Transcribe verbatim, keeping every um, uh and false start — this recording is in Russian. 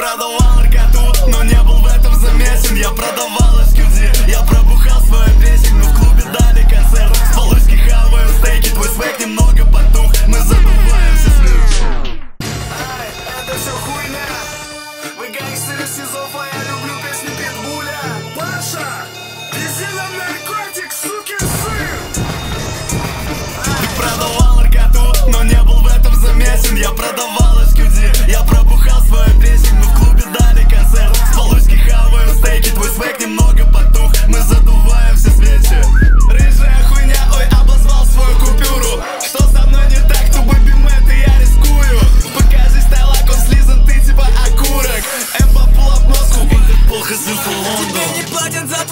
продавал наркоту, но не был в этом замесен. Я продавал эс кью ди, я пробухал свою песень, но в клубе дали концерт. С Полуйски хаваю стейки, твой свек немного потух. Мы задуваемся с людьми. Ай, это все хуйня. Вы гангстеры СИЗО, а я люблю песни Питбуля. Паша, вези нам наркотик, сукин сын. Продавал наркоту, но не был в этом замесен. Я продавал эс кью ди, я пробухал свою песень, но в клубе дали концерт. С Полуйски хаваю стейки, твой свек немного потух. Мы задуваем все свечи. Рыжая хуйня, ой, обозвал свою купюру. Что со мной не так, тупо бимет, и я рискую. Покажи стайлак, он слизан, ты типа окурок. Эмба пул ап Москву, плохо сын Лондон. Тебе не платят за